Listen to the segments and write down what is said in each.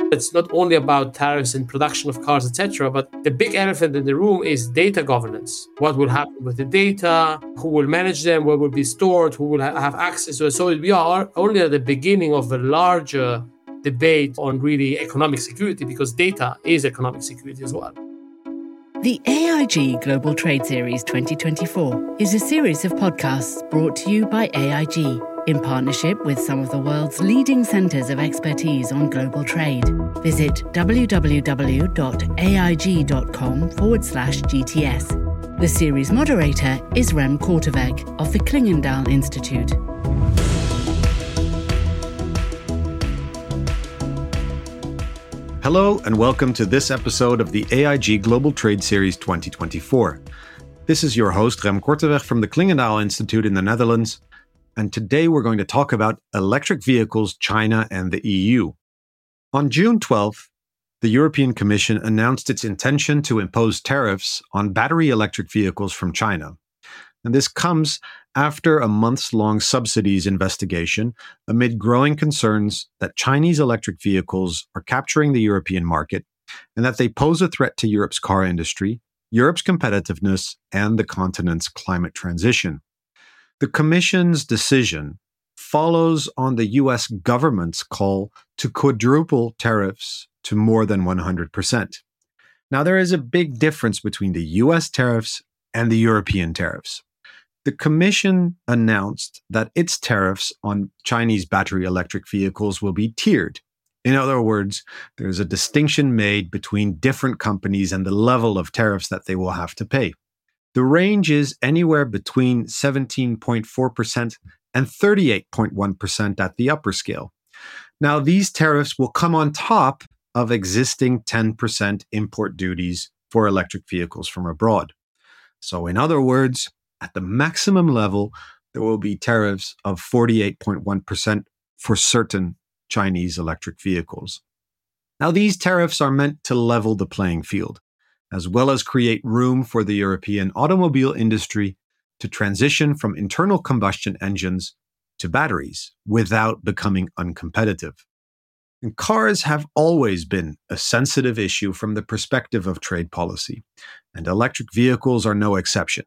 It's not only about tariffs and production of cars, etc., but the big elephant in the room is data governance. What will happen with the data? Who will manage them? Where will be stored? Who will have access to it? So we are only at the beginning of a larger debate on really economic security, because data is economic security as well. The AIG Global Trade Series 2024 is a series of podcasts brought to you by AIG in partnership with some of the world's leading centres of expertise on global trade. Visit www.aig.com/GTS. The series moderator is Rem Korteweg of the Klingendahl Institute. Hello and welcome to this episode of the AIG Global Trade Series 2024. This is your host, Rem Korteweg from the Klingendahl Institute in the Netherlands, and today we're going to talk about electric vehicles, China and the EU. On June 12th, the European Commission announced its intention to impose tariffs on battery electric vehicles from China. And this comes after a months-long subsidies investigation amid growing concerns that Chinese electric vehicles are capturing the European market and that they pose a threat to Europe's car industry, Europe's competitiveness, and the continent's climate transition. The Commission's decision follows on the US government's call to quadruple tariffs to more than 100%. Now, there is a big difference between the US tariffs and the European tariffs. The Commission announced that its tariffs on Chinese battery electric vehicles will be tiered. In other words, there's a distinction made between different companies and the level of tariffs that they will have to pay. The range is anywhere between 17.4% and 38.1% at the upper scale. Now, these tariffs will come on top of existing 10% import duties for electric vehicles from abroad. So in other words, at the maximum level, there will be tariffs of 48.1% for certain Chinese electric vehicles. Now, these tariffs are meant to level the playing field, as well as create room for the European automobile industry to transition from internal combustion engines to batteries without becoming uncompetitive. And cars have always been a sensitive issue from the perspective of trade policy, and electric vehicles are no exception.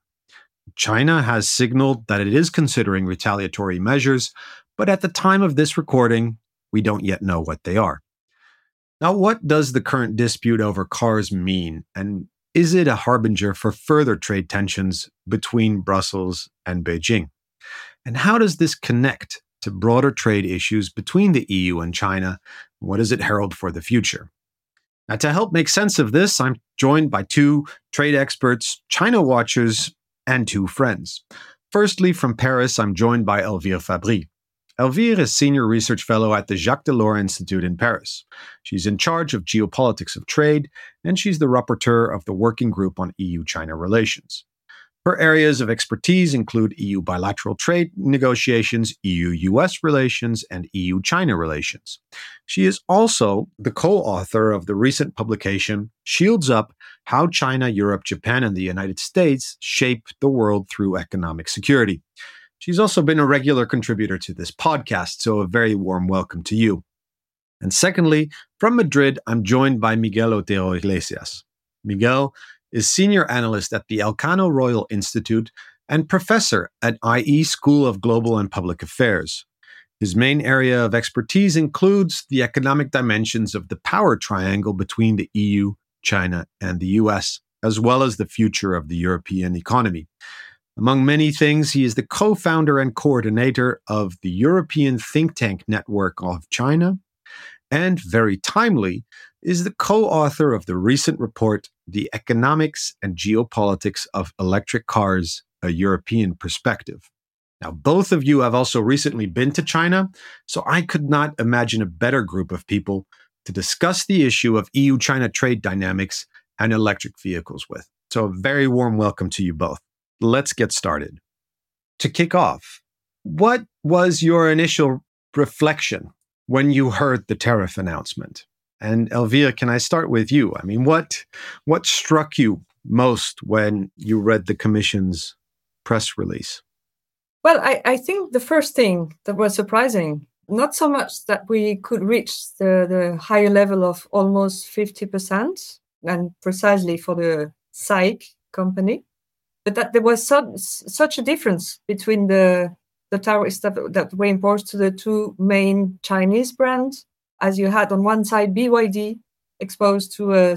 China has signaled that it is considering retaliatory measures, but at the time of this recording, we don't yet know what they are. Now, what does the current dispute over cars mean, and is it a harbinger for further trade tensions between Brussels and Beijing? And how does this connect to broader trade issues between the EU and China? What does it herald for the future? Now, to help make sense of this, I'm joined by two trade experts, China watchers, and two friends. Firstly, from Paris, I'm joined by Elvire Fabry. Elvire is Senior Research Fellow at the Jacques Delors Institute in Paris. She's in charge of geopolitics of trade, and she's the rapporteur of the Working Group on EU-China relations. Her areas of expertise include EU bilateral trade negotiations, EU-US relations, and EU-China relations. She is also the co-author of the recent publication, Shields Up: How China, Europe, Japan, and the United States Shape the World Through Economic Security. She's also been a regular contributor to this podcast, so a very warm welcome to you. And secondly, from Madrid, I'm joined by Miguel Otero Iglesias. Miguel is Senior Analyst at the Elcano Royal Institute and Professor at IE School of Global and Public Affairs. His main area of expertise includes the economic dimensions of the power triangle between the EU, China, and the US, as well as the future of the European economy. Among many things, he is the co-founder and coordinator of the European think tank network of China, and very timely, is the co-author of the recent report, The Economics and Geopolitics of Electric Cars, a European Perspective. Now, both of you have also recently been to China, so I could not imagine a better group of people to discuss the issue of EU-China trade dynamics and electric vehicles with. So a very warm welcome to you both. Let's get started. To kick off, what was your initial reflection when you heard the tariff announcement? And Elvire, can I start with you? I mean, what struck you most when you read the Commission's press release? Well, I think the first thing that was surprising not so much that we could reach the higher level of almost 50%, and precisely for the SAIC company, but that there was such a difference between the tariffs that were imposed to the two main Chinese brands, as you had on one side BYD exposed to a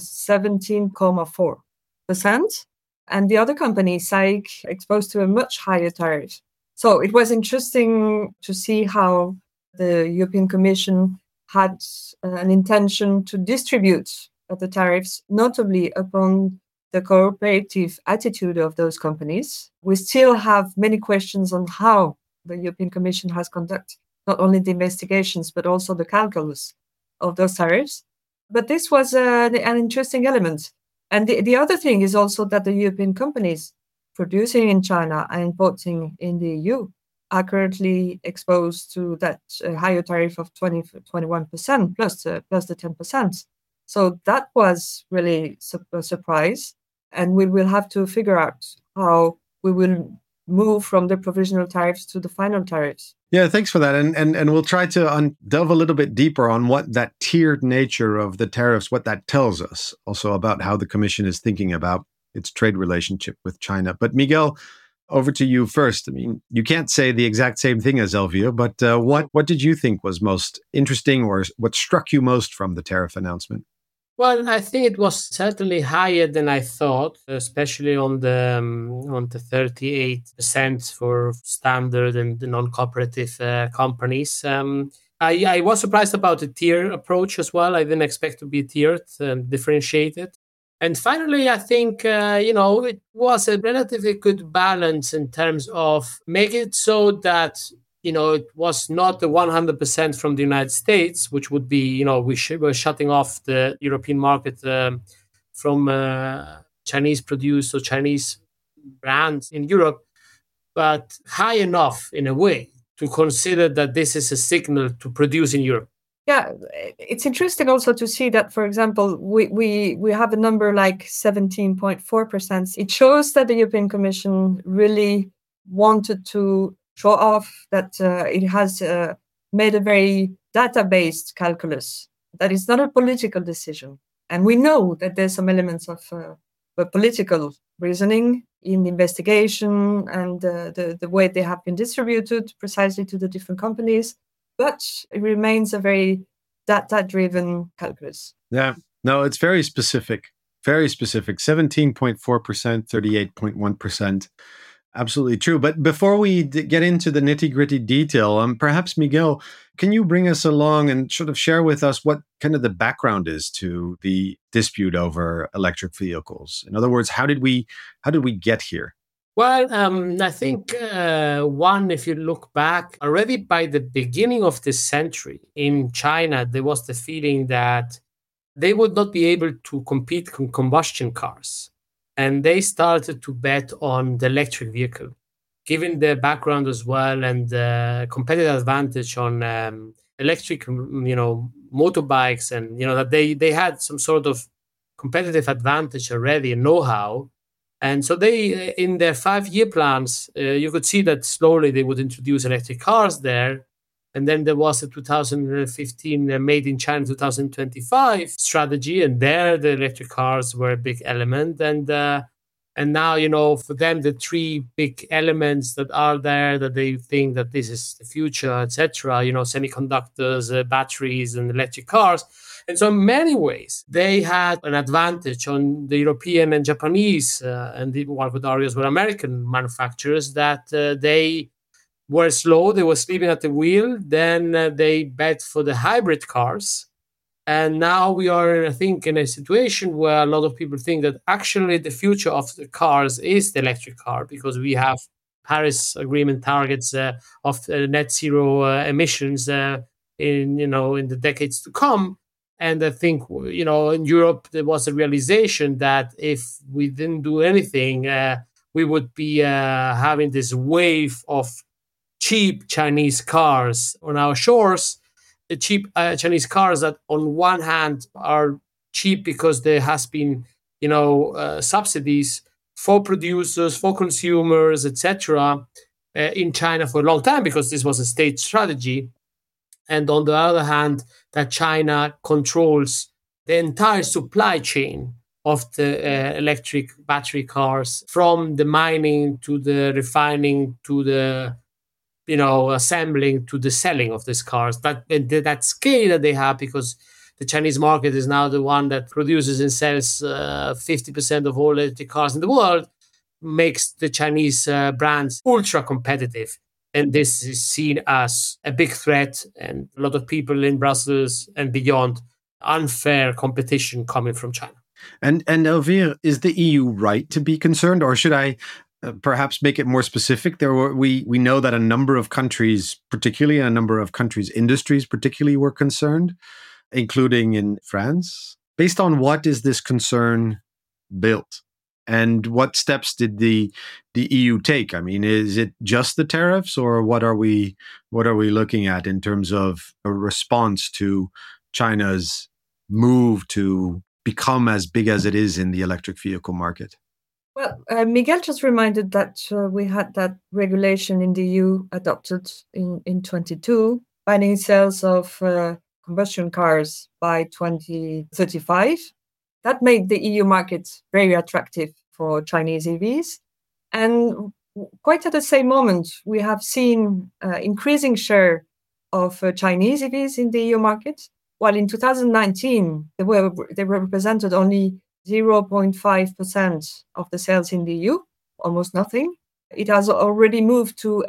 17.4%, and the other company, SAIC, exposed to a much higher tariff. So it was interesting to see how the European Commission had an intention to distribute the tariffs, notably upon the cooperative attitude of those companies. We still have many questions on how the European Commission has conducted not only the investigations, but also the calculus of those tariffs. But this was an interesting element. And the other thing is also that the European companies producing in China and importing in the EU are currently exposed to that higher tariff of 21% plus the 10%. So that was really a surprise. And we will have to figure out how we will move from the provisional tariffs to the final tariffs. Yeah, thanks for that. And we'll try to delve a little bit deeper on what that tiered nature of the tariffs, what that tells us, also about how the Commission is thinking about its trade relationship with China. But Miguel, over to you first. I mean, you can't say the exact same thing as Elvio, but what did you think was most interesting, or what struck you most from the tariff announcement? Well, I think it was certainly higher than I thought, especially on the 38% for standard and the non-cooperative companies. I was surprised about the tier approach as well. I didn't expect to be tiered and differentiated. And finally, I think, it was a relatively good balance in terms of making it so that it was not the 100% from the United States, which would be, we were shutting off the European market from Chinese produced or Chinese brands in Europe, but high enough in a way to consider that this is a signal to produce in Europe. Yeah, it's interesting also to see that, for example, we have a number like 17.4%. It shows that the European Commission really wanted to show off that it has made a very data-based calculus, that is not a political decision. And we know that there's some elements of political reasoning in the investigation and the way they have been distributed precisely to the different companies, but it remains a very data-driven calculus. Yeah, no, it's very specific, 17.4%, 38.1%. Absolutely true. But before we get into the nitty-gritty detail, perhaps, Miguel, can you bring us along and sort of share with us what kind of the background is to the dispute over electric vehicles? In other words, how did we get here? Well, I think, if you look back, already by the beginning of this century in China, there was the feeling that they would not be able to compete with combustion cars. And they started to bet on the electric vehicle, given the background as well and the competitive advantage on electric, motorbikes, and that they had some sort of competitive advantage already and know-how. And so they, in their 5-year plans, you could see that slowly they would introduce electric cars there. And then there was a 2015 Made in China 2025 strategy, and there the electric cars were a big element. And now, for them, the 3 big elements that are there that they think that this is the future, etc. Semiconductors, batteries, and electric cars. And so, in many ways, they had an advantage on the European and Japanese, and even one would argue as well American manufacturers, that they were slow, they were sleeping at the wheel. Then they bet for the hybrid cars. And now we are, I think, in a situation where a lot of people think that actually the future of the cars is the electric car, because we have Paris Agreement targets of net zero emissions in the decades to come. And I think, in Europe, there was a realization that if we didn't do anything, we would be having this wave of cheap Chinese cars on our shores, the cheap Chinese cars that on one hand are cheap because there has been, subsidies for producers, for consumers, etc. In China for a long time, because this was a state strategy. And on the other hand, that China controls the entire supply chain of the electric battery cars, from the mining to the refining to the assembling to the selling of these cars. That scale that they have, because the Chinese market is now the one that produces and sells 50% of all electric cars in the world, makes the Chinese brands ultra competitive. And this is seen as a big threat, and a lot of people in Brussels and beyond, unfair competition coming from China. And Elvire, is the EU right to be concerned, or should I perhaps make it more specific? We know that a number of countries, particularly a number of countries' industries particularly, were concerned, including in France. Based on what is this concern built? And what steps did the EU take? I mean, is it just the tariffs, or what are we looking at in terms of a response to China's move to become as big as it is in the electric vehicle market? Well, Miguel just reminded that we had that regulation in the EU adopted in 22, banning sales of combustion cars by 2035. That made the EU market very attractive for Chinese EVs. And quite at the same moment, we have seen increasing share of Chinese EVs in the EU market, while in 2019, they represented only 0.5% of the sales in the EU, almost nothing. It has already moved to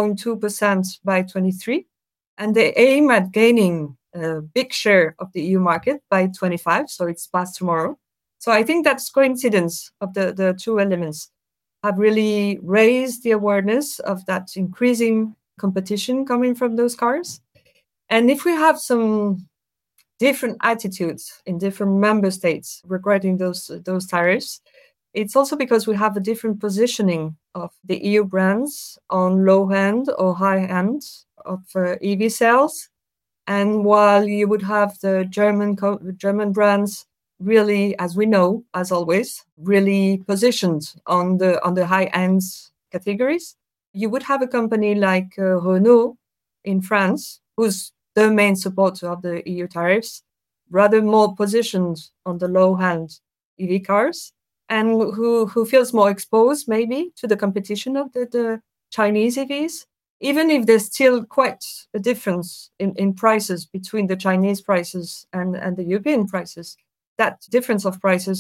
8.2% by 23, and they aim at gaining a big share of the EU market by 25, so it's past tomorrow. So I think that's coincidence of the two elements have really raised the awareness of that increasing competition coming from those cars. And if we have some different attitudes in different member states regarding those tariffs, it's also because we have a different positioning of the EU brands on low end or high end of EV sales. And while you would have the German brands really, as we know, as always, really positioned on the high end categories, you would have a company like Renault in France, who's the main supporter of the EU tariffs, rather more positioned on the low end EV cars, and who feels more exposed maybe to the competition of the Chinese EVs. Even if there's still quite a difference in prices between the Chinese prices and the European prices, that difference of prices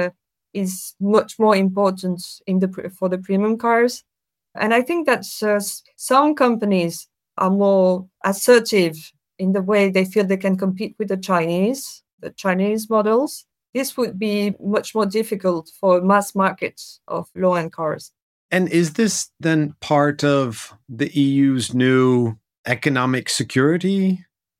is much more important for the premium cars. And I think that some companies are more assertive in the way they feel they can compete with the Chinese models. This would be much more difficult for mass markets of low-end cars. And is this then part of the EU's new economic security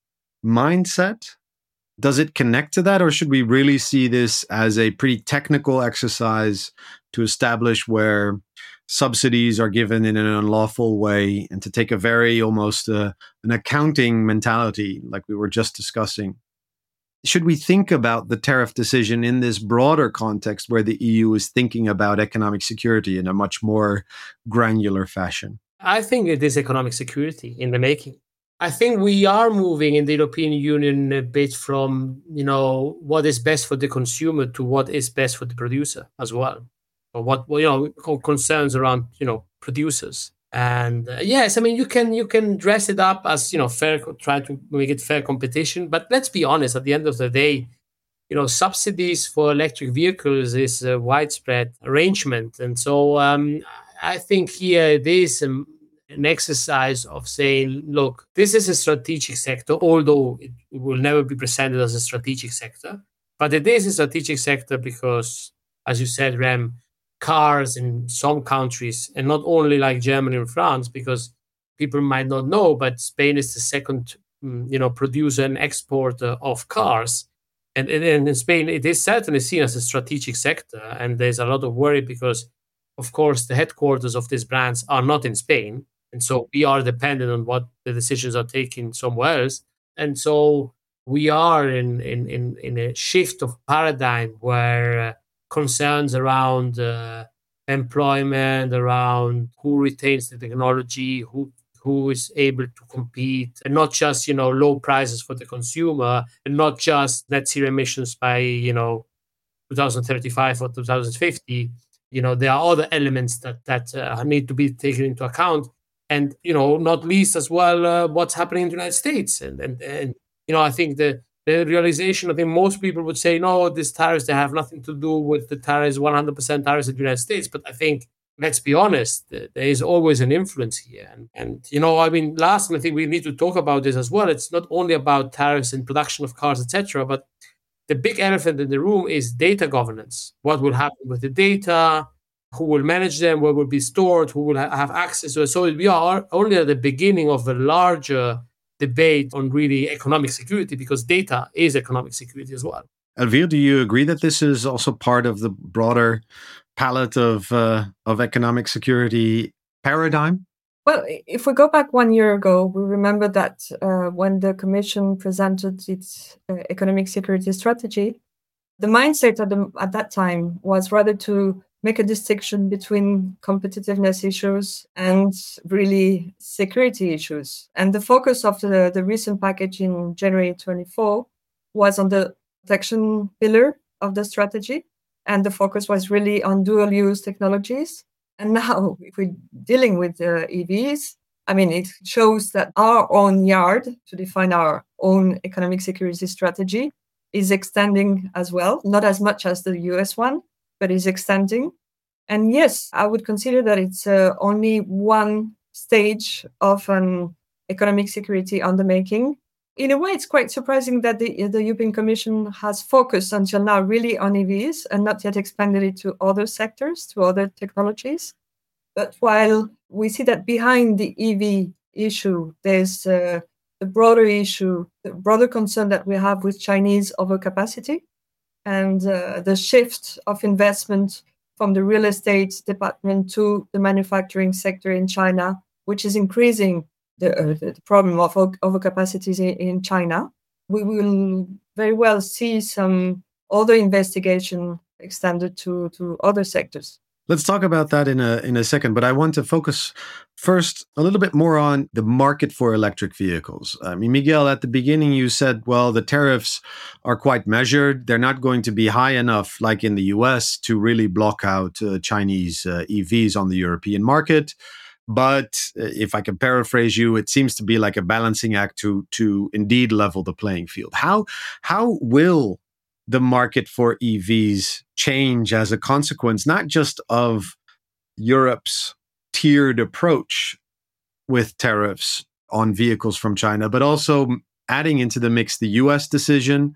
mindset? Does it connect to that, or should we really see this as a pretty technical exercise to establish where subsidies are given in an unlawful way, and to take a very almost an accounting mentality like we were just discussing? Should we think about the tariff decision in this broader context where the EU is thinking about economic security in a much more granular fashion? I think it is economic security in the making. I think we are moving in the European Union a bit from, what is best for the consumer to what is best for the producer as well. Or what, concerns around, producers. And yes, I mean, you can dress it up as, fair, try to make it fair competition. But let's be honest, at the end of the day, subsidies for electric vehicles is a widespread arrangement. And so I think here it is an exercise of saying, look, this is a strategic sector, although it will never be presented as a strategic sector. But it is a strategic sector because, as you said, Rem, cars in some countries, and not only like Germany and France, because people might not know, but Spain is the second, producer and exporter of cars. And in Spain, it is certainly seen as a strategic sector. And there's a lot of worry because, of course, the headquarters of these brands are not in Spain. And so we are dependent on what the decisions are taken somewhere else. And so we are in a shift of paradigm where concerns around employment, around who retains the technology, who who is able to compete, and not just, low prices for the consumer, and not just net zero emissions by, 2035 or 2050. There are other elements that need to be taken into account. And, not least as well, what's happening in the United States. And I think the realization, I think most people would say, no, these tariffs, they have nothing to do with the tariffs, 100% tariffs in the United States. But I think, let's be honest, there is always an influence here. And lastly, I think we need to talk about this as well. It's not only about tariffs and production of cars, etc., but the big elephant in the room is data governance. What will happen with the data? Who will manage them? Where will be stored? Who will have access to it? So we are only at the beginning of a larger debate on really economic security, because data is economic security as well. Elvire, do you agree that this is also part of the broader palette of economic security paradigm? Well, if we go back 1 year ago, we remember that when the Commission presented its economic security strategy, the mindset at that time was rather to make a distinction between competitiveness issues and really security issues. And the focus of the recent package in January 24 was on the protection pillar of the strategy. And the focus was really on dual-use technologies. And now, if we're dealing with EVs, it shows that our own yard to define our own economic security strategy is extending as well, not as much as the US one, but is extending. And yes, I would consider that it's only one stage of an economic security on the making. In a way, it's quite surprising that the European Commission has focused until now really on EVs and not yet expanded it to other sectors, to other technologies. But while we see that behind the EV issue, there's the broader issue, the broader concern that we have with Chinese overcapacity and the shift of investment from the real estate department to the manufacturing sector in China, which is increasing the problem of overcapacities in China. We will very well see some other investigation extended to other sectors. Let's talk about that in a second, but I want to focus first a little bit more on the market for electric vehicles. Miguel, at the beginning you said, well, the tariffs are quite measured. They're not going to be high enough, like in the US, to really block out Chinese EVs on the European market. But if I can paraphrase you, it seems to be like a balancing act to indeed level the playing field. How will the market for EVs change as a consequence, not just of Europe's tiered approach with tariffs on vehicles from China, but also adding into the mix the US decision,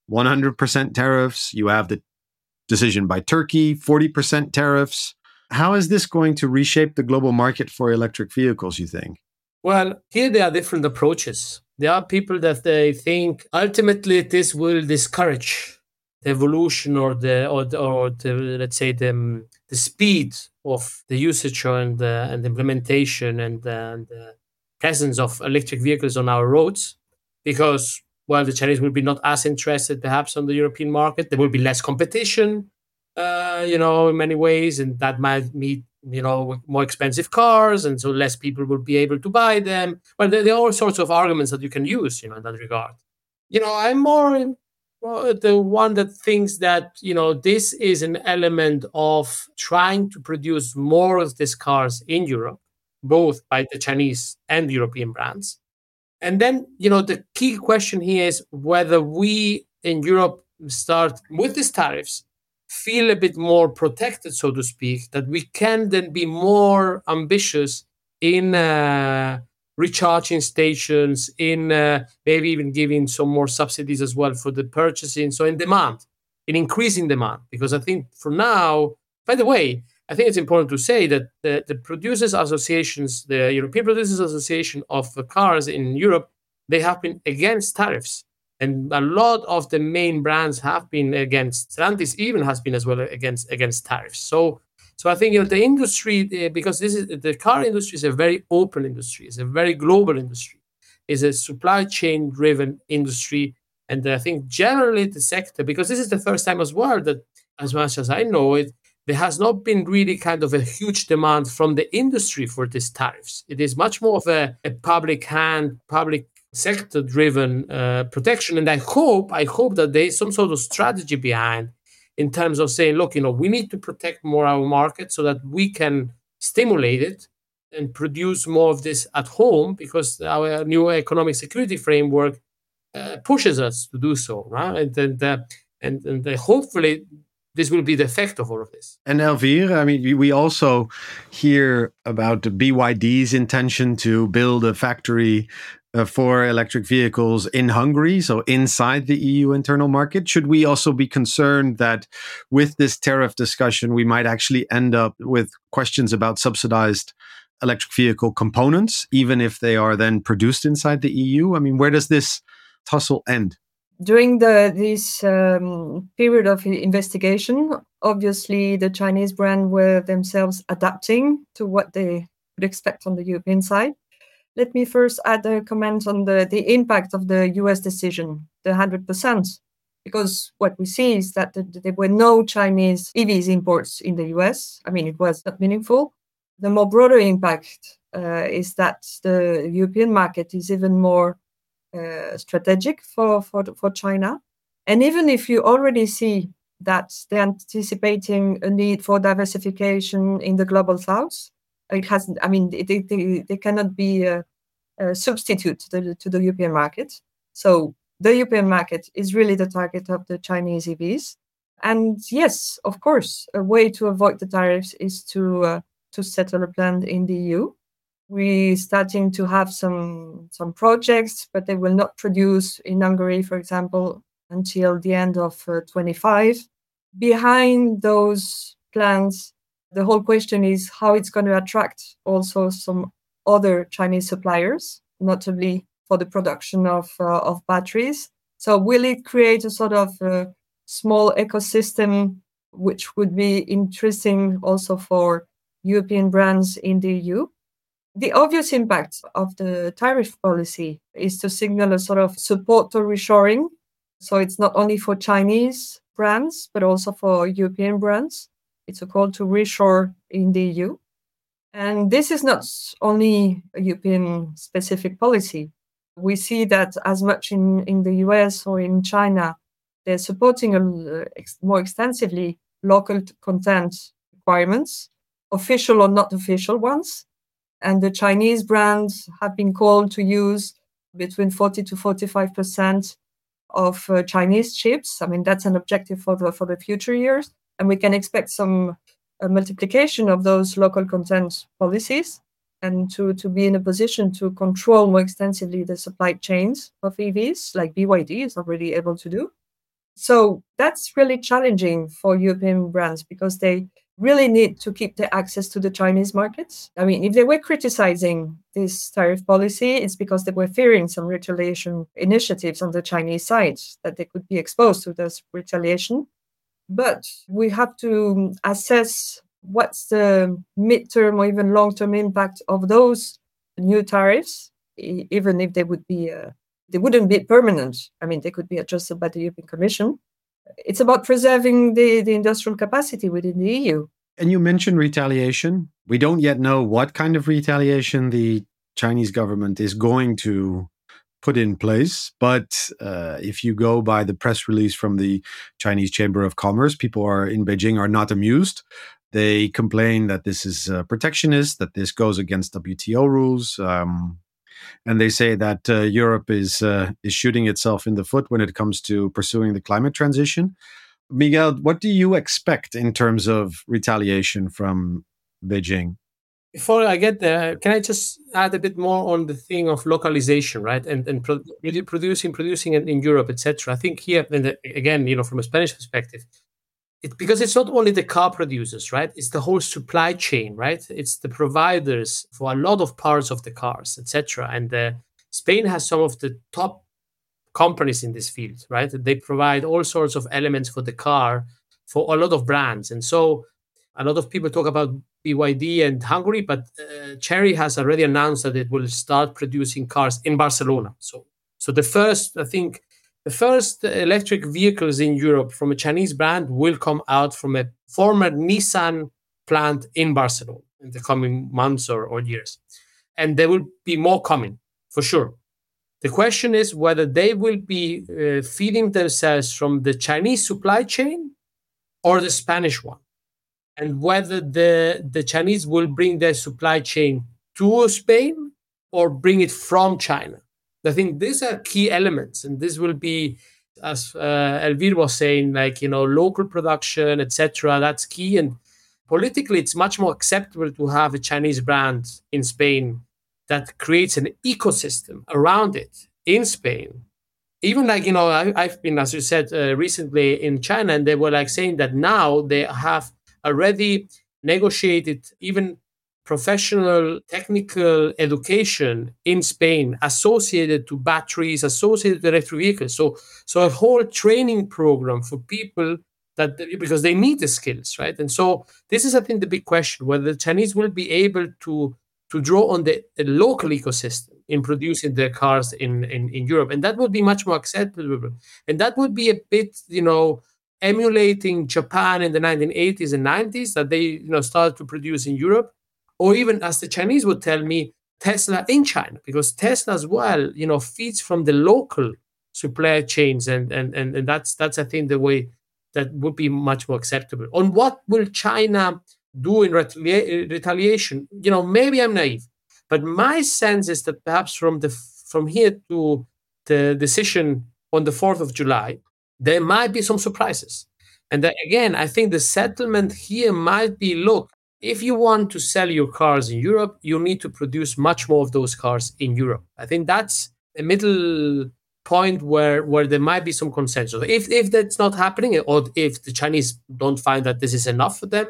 100% tariffs. You have the decision by Turkey, 40% tariffs. How is this going to reshape the global market for electric vehicles, you think? Well, here there are different approaches. There are people that they think ultimately this will discourage the evolution or the let's say the speed of the usage and the implementation and the presence of electric vehicles on our roads, because the Chinese will be not as interested perhaps on the European market. There will be less competition, in many ways, and that might mean more expensive cars, and so less people will be able to buy them. Well, there are all sorts of arguments that you can use, in that regard. I'm more the one that thinks that, this is an element of trying to produce more of these cars in Europe, both by the Chinese and the European brands. And then, the key question here is whether we in Europe start with these tariffs, feel a bit more protected, so to speak, that we can then be more ambitious in recharging stations, in maybe even giving some more subsidies as well for the purchasing. So in increasing demand. Because I think for now, by the way, I think it's important to say that the producers associations, the European Producers Association of cars in Europe, they have been against tariffs. And a lot of the main brands have been against. Stellantis even has been as well against tariffs. So I think the industry, because the car industry is a very open industry, it's a very global industry, it's a supply chain driven industry, and I think generally the sector, because this is the first time as well that, as much as I know it, there has not been really kind of a huge demand from the industry for these tariffs. It is much more of a public sector driven protection. And I hope that there is some sort of strategy behind in terms of saying, look, we need to protect more our market so that we can stimulate it and produce more of this at home, because our new economic security framework pushes us to do so, right? And hopefully this will be the effect of all of this. And Elvire, I mean, we also hear about the BYD's intention to build a factory for electric vehicles in Hungary, so inside the EU internal market. Should we also be concerned that with this tariff discussion, we might actually end up with questions about subsidized electric vehicle components, even if they are then produced inside the EU? I mean, where does this tussle end? During this period of investigation, obviously the Chinese brand were themselves adapting to what they would expect on the European side. Let me first add a comment on the impact of the US decision, the 100%, because what we see is that there were no Chinese EVs imports in the US. I mean, it was not meaningful. The more broader impact is that the European market is even more strategic for China. And even if you already see that they're anticipating a need for diversification in the global south, it hasn't. I mean, they cannot be a substitute to the European market. So the European market is really the target of the Chinese EVs. And yes, of course, a way to avoid the tariffs is to settle a plant in the EU. We're starting to have some projects, but they will not produce in Hungary, for example, until the end of 25. Behind those plans, the whole question is how it's going to attract also some other Chinese suppliers, notably for the production of batteries. So will it create a sort of small ecosystem which would be interesting also for European brands in the EU? The obvious impact of the tariff policy is to signal a sort of support to reshoring. So it's not only for Chinese brands, but also for European brands. It's a call to reshore in the EU. And this is not only a European specific policy. We see that as much in the US or in China, they're supporting more extensively local content requirements, official or not official ones. And the Chinese brands have been called to use between 40 to 45% of Chinese chips. I mean, that's an objective for the future years. And we can expect some multiplication of those local content policies and to be in a position to control more extensively the supply chains of EVs, like BYD is already able to do. So that's really challenging for European brands because they really need to keep the access to the Chinese markets. I mean, if they were criticizing this tariff policy, it's because they were fearing some retaliation initiatives on the Chinese side, that they could be exposed to this retaliation. But we have to assess what's the midterm or even long-term impact of those new tariffs, even if they wouldn't be permanent. I mean, they could be adjusted by the European Commission. It's about preserving the industrial capacity within the EU. And you mentioned retaliation. We don't yet know what kind of retaliation the Chinese government is going to put in place. But if you go by the press release from the Chinese Chamber of Commerce, people in Beijing are not amused. They complain that this is protectionist, that this goes against WTO rules. And they say that Europe is shooting itself in the foot when it comes to pursuing the climate transition. Miguel, what do you expect in terms of retaliation from Beijing? Before I get there, can I just add a bit more on the thing of localization, right? And producing in Europe, etc. I think here, and again, from a Spanish perspective, because it's not only the car producers, right? It's the whole supply chain, right? It's the providers for a lot of parts of the cars, etc. And Spain has some of the top companies in this field, right? They provide all sorts of elements for the car for a lot of brands. And so a lot of people talk about BYD and Hungary, but Chery has already announced that it will start producing cars in Barcelona. So the first, I think, the first electric vehicles in Europe from a Chinese brand will come out from a former Nissan plant in Barcelona in the coming months or years. And there will be more coming, for sure. The question is whether they will be feeding themselves from the Chinese supply chain or the Spanish one, and whether the Chinese will bring their supply chain to Spain or bring it from China. I think these are key elements, and this will be, as Elvire was saying, like, local production, etc. That's key. And politically, it's much more acceptable to have a Chinese brand in Spain that creates an ecosystem around it in Spain. Even like, I've been, as you said, recently in China, and they were like saying that now they have already negotiated even professional technical education in Spain associated to batteries, associated to electric vehicles. So a whole training program for people because they need the skills, right? And so this is, I think, the big question, whether the Chinese will be able to draw on the local ecosystem in producing their cars in Europe. And that would be much more acceptable. And that would be a bit, emulating Japan in the 1980s and 90s, that they, started to produce in Europe. Or even, as the Chinese would tell me, Tesla in China, because Tesla as well, feeds from the local supply chains. And that's, I think, the way that would be much more acceptable. On what will China do in retaliation? Maybe I'm naive, but my sense is that perhaps from here to the decision on the 4th of July, there might be some surprises. And that, again, I think the settlement here might be, look, if you want to sell your cars in Europe, you need to produce much more of those cars in Europe. I think that's a middle point where there might be some consensus. If that's not happening, or if the Chinese don't find that this is enough for them,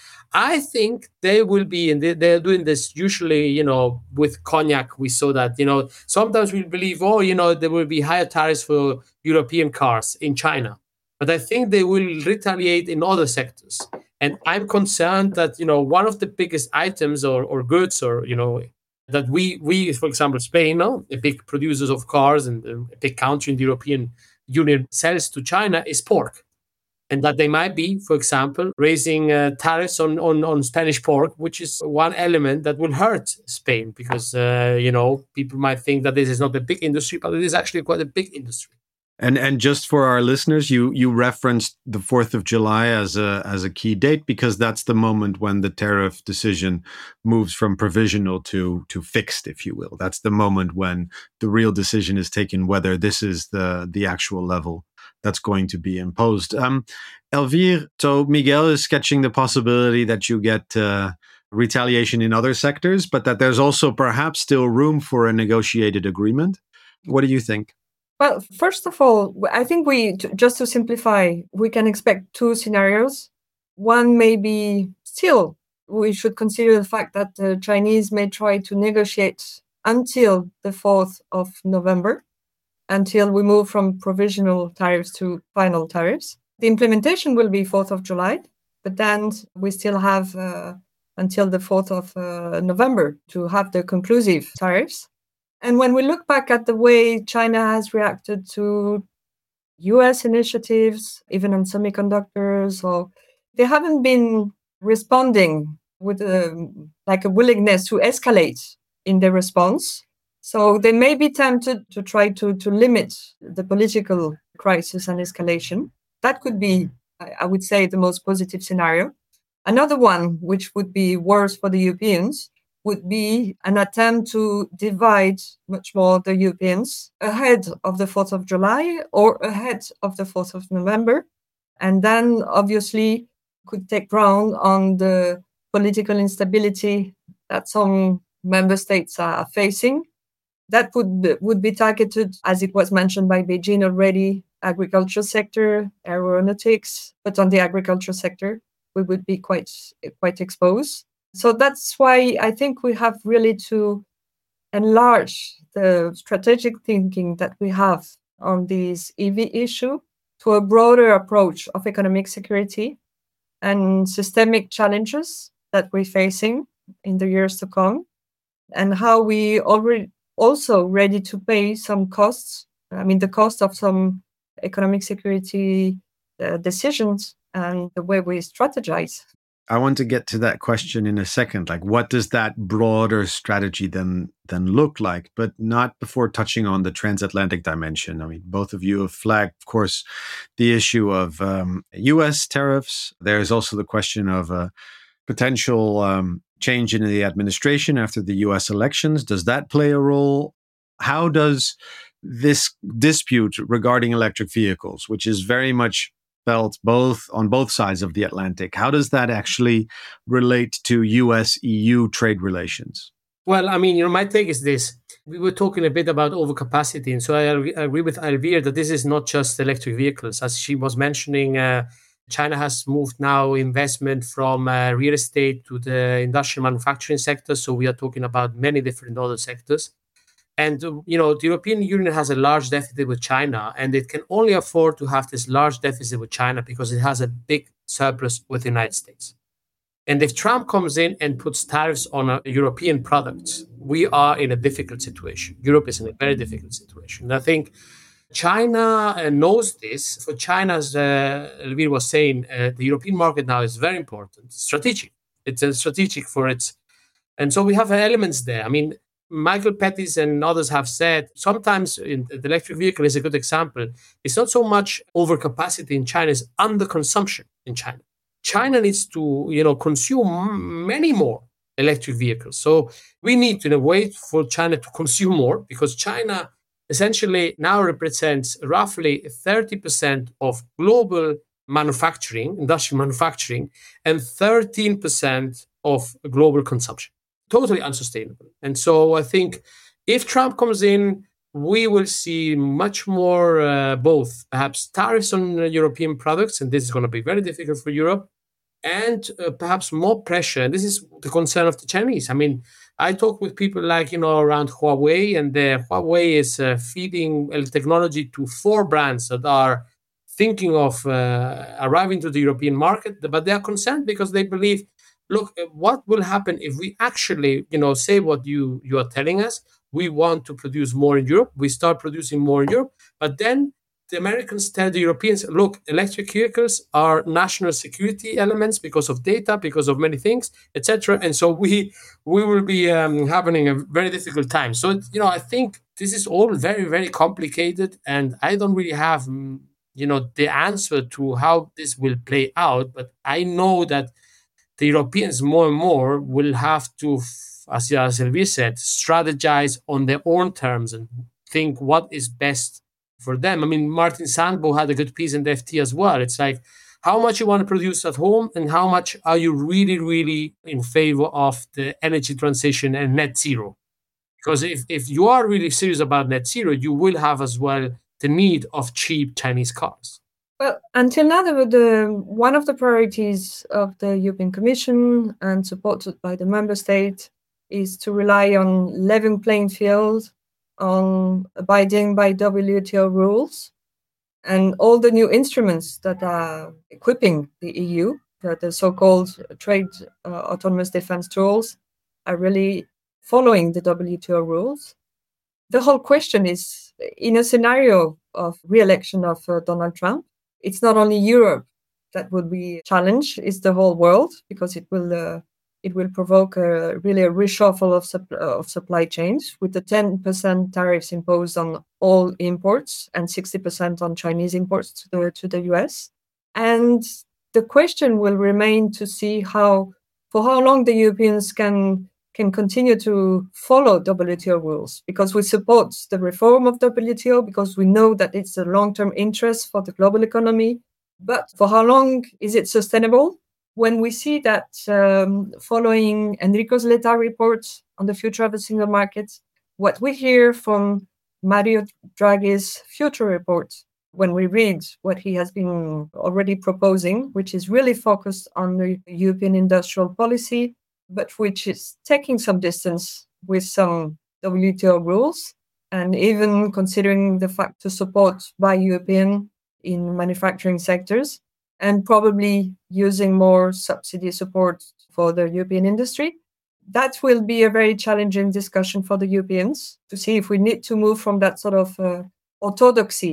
I think they will be, and they're doing this usually, with cognac. We saw that, sometimes we believe, there will be higher tariffs for European cars in China. But I think they will retaliate in other sectors. And I'm concerned that, one of the biggest items or goods that we, for example, Spain, a big producers of cars and a big country in the European Union, sells to China is pork. And that they might be, for example, raising tariffs on Spanish pork, which is one element that will hurt Spain because, people might think that this is not a big industry, but it is actually quite a big industry. And just for our listeners, you referenced the 4th of July as a key date because that's the moment when the tariff decision moves from provisional to fixed, if you will. That's the moment when the real decision is taken whether this is the actual level that's going to be imposed. Elvire, so Miguel is sketching the possibility that you get retaliation in other sectors, but that there's also perhaps still room for a negotiated agreement. What do you think? Well, first of all, I think just to simplify, we can expect two scenarios. One may be still, we should consider the fact that the Chinese may try to negotiate until the 4th of November, until we move from provisional tariffs to final tariffs. The implementation will be 4th of July, but then we still have until the 4th of November to have the conclusive tariffs. And when we look back at the way China has reacted to US initiatives, even on semiconductors, or they haven't been responding with a willingness to escalate in their response. So they may be tempted to try to limit the political crisis and escalation. That could be, I would say, the most positive scenario. Another one, which would be worse for the Europeans, would be an attempt to divide much more the Europeans ahead of the 4th of July or ahead of the 4th of November. And then obviously could take ground on the political instability that some member states are facing. That would be targeted, as it was mentioned by Beijing already, agriculture sector, aeronautics, but on the agriculture sector, we would be quite exposed. So that's why I think we have really to enlarge the strategic thinking that we have on this EV issue to a broader approach of economic security and systemic challenges that we're facing in the years to come, and how we already also ready to pay some costs. I mean, the cost of some economic security decisions and the way we strategize. I want to get to that question in a second. Like, what does that broader strategy then look like? But not before touching on the transatlantic dimension. I mean, both of you have flagged, of course, the issue of U.S. tariffs. There's also the question of potential change in the administration after the U.S. elections. Does that play a role? How does this dispute regarding electric vehicles, which is very much felt on both sides of the Atlantic, how does that actually relate to US-EU trade relations? Well, I mean, my take is this. We were talking a bit about overcapacity. And so I agree with Elvire that this is not just electric vehicles. As she was mentioning, China has moved now investment from real estate to the industrial manufacturing sector. So we are talking about many different other sectors. And, the European Union has a large deficit with China, and it can only afford to have this large deficit with China because it has a big surplus with the United States. And if Trump comes in and puts tariffs on European products, we are in a difficult situation. Europe is in a very difficult situation. And I think China knows this. For China, as Elvire was saying, the European market now is very important, strategic. It's strategic for its... And so we have elements there. I mean, Michael Pettis and others have said sometimes in the electric vehicle is a good example. It's not so much overcapacity in China, it's underconsumption in China. China needs to, consume many more electric vehicles. So we need to wait for China to consume more because China essentially now represents roughly 30% of global manufacturing, industrial manufacturing, and 13% of global consumption. Totally unsustainable. And so I think if Trump comes in, we will see much more both perhaps tariffs on European products, and this is going to be very difficult for Europe, and perhaps more pressure. And this is the concern of the Chinese. I mean, I talk with people like, around Huawei, and Huawei is feeding technology to 4 brands that are thinking of arriving to the European market, but they are concerned because they believe, look, what will happen if we actually, say what you are telling us? We want to produce more in Europe. We start producing more in Europe. But then the Americans tell the Europeans, look, electric vehicles are national security elements because of data, because of many things, etc. And so we will be having a very difficult time. So, I think this is all very, very complicated. And I don't really have, the answer to how this will play out. But I know that the Europeans more and more will have to, as Elvire said, strategize on their own terms and think what is best for them. I mean, Martin Sandbo had a good piece in the FT as well. It's like, how much you want to produce at home and how much are you really, really in favor of the energy transition and net zero? Because if you are really serious about net zero, you will have as well the need of cheap Chinese cars. Well, until now, one of the priorities of the European Commission and supported by the member state is to rely on level playing field, on abiding by WTO rules, and all the new instruments that are equipping the EU, the so-called trade autonomous defense tools, are really following the WTO rules. The whole question is, in a scenario of re-election of Donald Trump, it's not only Europe that would be challenged, it's the whole world, because it will provoke really a reshuffle of supply chains with the 10% tariffs imposed on all imports and 60% on Chinese imports to the US. And the question will remain to see for how long the Europeans can continue to follow WTO rules, because we support the reform of WTO, because we know that it's a long-term interest for the global economy. But for how long is it sustainable? When we see that following Enrico Letta report on the future of the single market, what we hear from Mario Draghi's future report, when we read what he has been already proposing, which is really focused on the European industrial policy, but which is taking some distance with some WTO rules, and even considering the fact to support by European in manufacturing sectors, and probably using more subsidy support for the European industry. That will be a very challenging discussion for the Europeans to see if we need to move from that sort of orthodoxy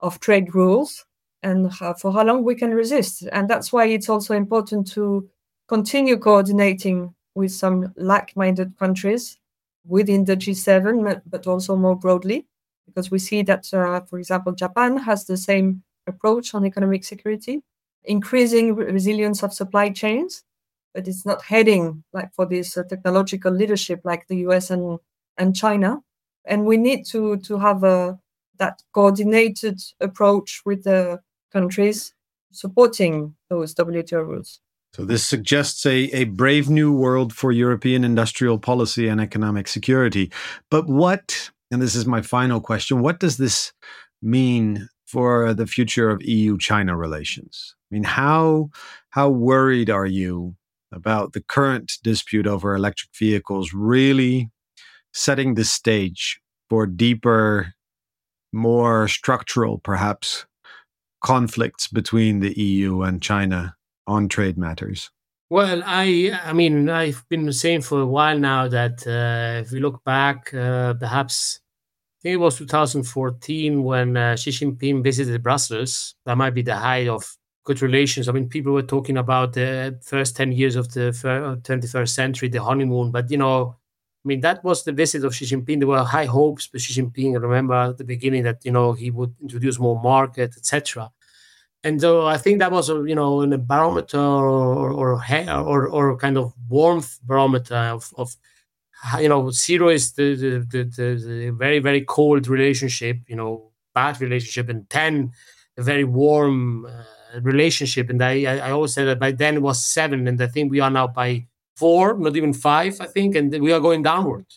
of trade rules and for how long we can resist. And that's why it's also important to continue coordinating with some like-minded countries within the G7, but also more broadly, because we see that, for example, Japan has the same approach on economic security, increasing resilience of supply chains, but it's not heading like for this technological leadership like the US and China. And we need to have that coordinated approach with the countries supporting those WTO rules. So this suggests a brave new world for European industrial policy and economic security. But what, and this is my final question, what does this mean for the future of EU-China relations? I mean, how worried are you about the current dispute over electric vehicles really setting the stage for deeper, more structural, perhaps, conflicts between the EU and China on trade matters? Well, I mean, I've been saying for a while now that if we look back, perhaps I think it was 2014 when Xi Jinping visited Brussels. That might be the height of good relations. I mean, people were talking about the first 10 years of the 21st century, the honeymoon. But, I mean, that was the visit of Xi Jinping. There were high hopes for Xi Jinping. I remember at the beginning that, he would introduce more market, etc. And so I think that was, in a barometer or kind of warmth barometer of zero is the very, very cold relationship, bad relationship, and 10, a very warm relationship. And I always said that by then it was 7, and I think we are now by 4, not even 5, I think, and we are going downwards.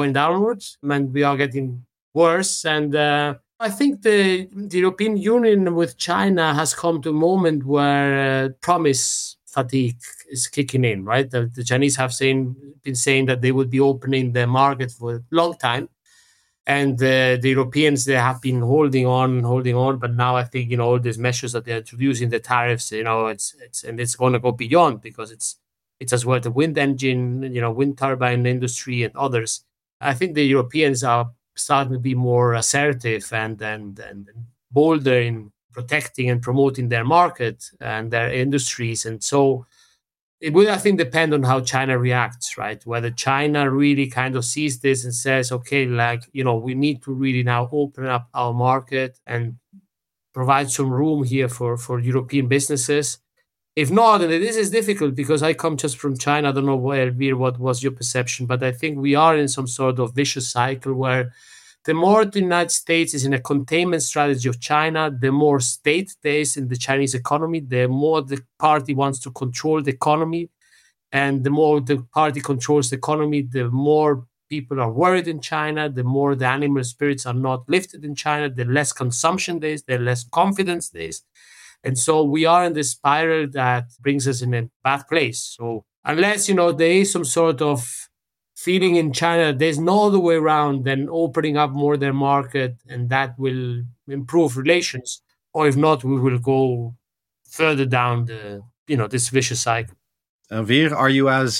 And we are getting worse. And I think the European Union with China has come to a moment where promise fatigue is kicking in, right? The Chinese have been saying that they would be opening their market for a long time. And the Europeans, they have been holding on. But now I think, all these measures that they're introducing, the tariffs, it's going to go beyond, because it's as well the wind engine, wind turbine industry and others. I think the Europeans are starting to be more assertive and bolder in protecting and promoting their market and their industries. And so it will, I think, depend on how China reacts, right? Whether China really kind of sees this and says, okay, we need to really now open up our market and provide some room here for European businesses. If not, and this is difficult because I come just from China. I don't know, Elvir, what was your perception, but I think we are in some sort of vicious cycle where the more the United States is in a containment strategy of China, the more state there is in the Chinese economy, the more the party wants to control the economy. And the more the party controls the economy, the more people are worried in China, the more the animal spirits are not lifted in China, the less consumption there is, the less confidence there is. And so we are in this spiral that brings us in a bad place. So unless, there is some sort of feeling in China, there's no other way around than opening up more their market, and that will improve relations. Or if not, we will go further down this vicious cycle. Elvir, are you as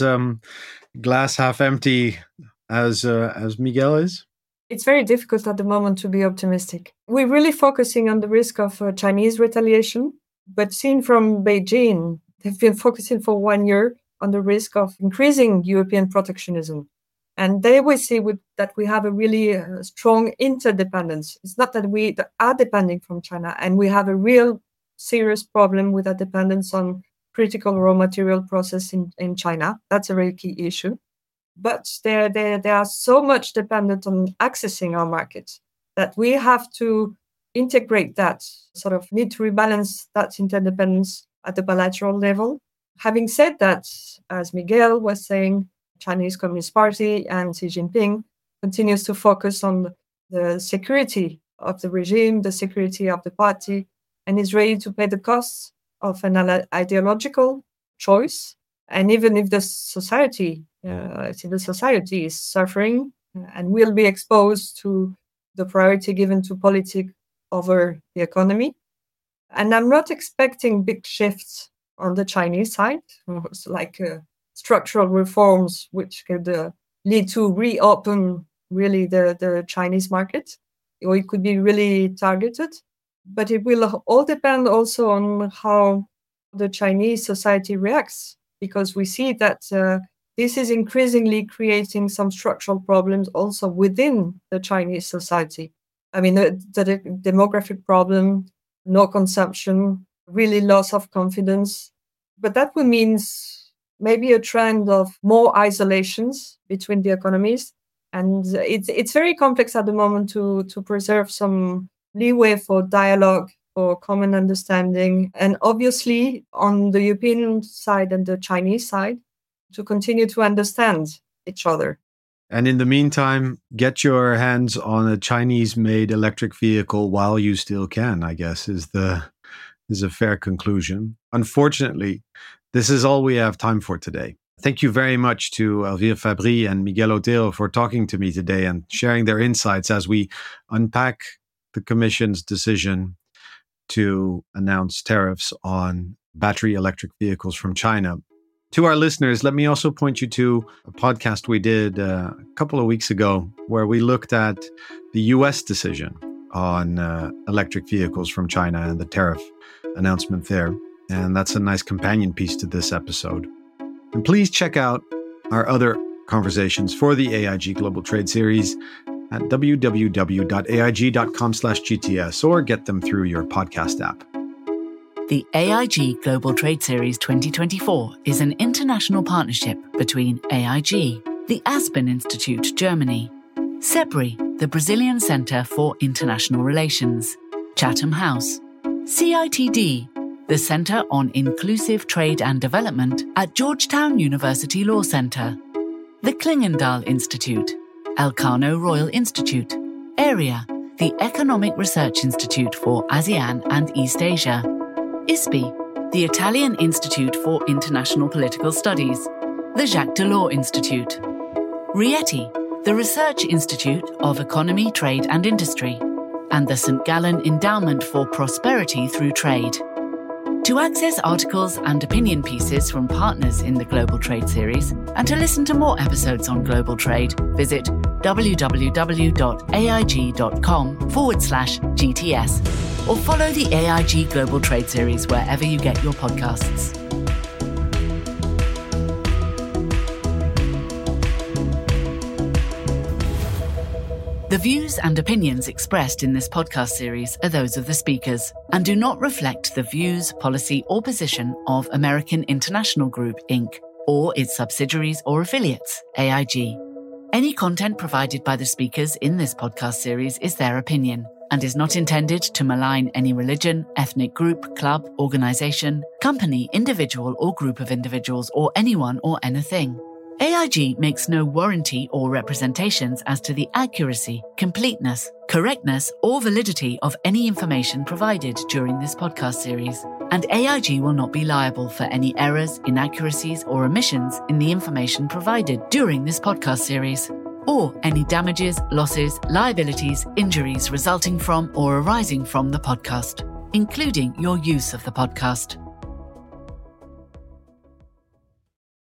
glass half empty as Miguel is? It's very difficult at the moment to be optimistic. We're really focusing on the risk of Chinese retaliation, but seen from Beijing, they've been focusing for 1 year on the risk of increasing European protectionism. And they will see that we have a really strong interdependence. It's not that we are depending from China, and we have a real serious problem with our dependence on critical raw material process in China. That's a very key issue. But they are so much dependent on accessing our markets that we have to integrate that, sort of need to rebalance that interdependence at the bilateral level. Having said that, as Miguel was saying, Chinese Communist Party and Xi Jinping continues to focus on the security of the regime, the security of the party, and is ready to pay the costs of an ideological choice. And even if the society is suffering and will be exposed to the priority given to politics over the economy. And I'm not expecting big shifts on the Chinese side, like structural reforms, which could lead to reopen really the Chinese market, or it could be really targeted. But it will all depend also on how the Chinese society reacts, because we see that this is increasingly creating some structural problems also within the Chinese society. I mean, the demographic problem, no consumption, really loss of confidence. But that will mean maybe a trend of more isolations between the economies. And it's very complex at the moment to preserve some leeway for dialogue, for common understanding, and obviously on the European side and the Chinese side, to continue to understand each other. And in the meantime, get your hands on a Chinese-made electric vehicle while you still can, I guess, is a fair conclusion. Unfortunately, this is all we have time for today. Thank you very much to Elvire Fabry and Miguel Otero for talking to me today and sharing their insights as we unpack the Commission's decision to announce tariffs on battery electric vehicles from China. To our listeners, let me also point you to a podcast we did a couple of weeks ago where we looked at the US decision on electric vehicles from China and the tariff announcement there. And that's a nice companion piece to this episode. And please check out our other conversations for the AIG Global Trade Series at www.aig.com/GTS or get them through your podcast app. The AIG Global Trade Series 2024 is an international partnership between AIG, the Aspen Institute, Germany, CEBRI, the Brazilian Center for International Relations, Chatham House, CITD, the Center on Inclusive Trade and Development at Georgetown University Law Center, the Klingendahl Institute, Elcano Royal Institute, AREA, the Economic Research Institute for ASEAN and East Asia, ISPI, the Italian Institute for International Political Studies, the Jacques Delors Institute, Rieti, the Research Institute of Economy, Trade and Industry, and the St. Gallen Endowment for Prosperity Through Trade. To access articles and opinion pieces from partners in the Global Trade Series and to listen to more episodes on global trade, visit www.aig.com/GTS or follow the AIG Global Trade Series wherever you get your podcasts. The views and opinions expressed in this podcast series are those of the speakers and do not reflect the views, policy, or position of American International Group, Inc., or its subsidiaries or affiliates, AIG. Any content provided by the speakers in this podcast series is their opinion and is not intended to malign any religion, ethnic group, club, organization, company, individual, or group of individuals, or anyone or anything. AIG makes no warranty or representations as to the accuracy, completeness, correctness, or validity of any information provided during this podcast series, and AIG will not be liable for any errors, inaccuracies, or omissions in the information provided during this podcast series, or any damages, losses, liabilities, injuries resulting from or arising from the podcast, including your use of the podcast.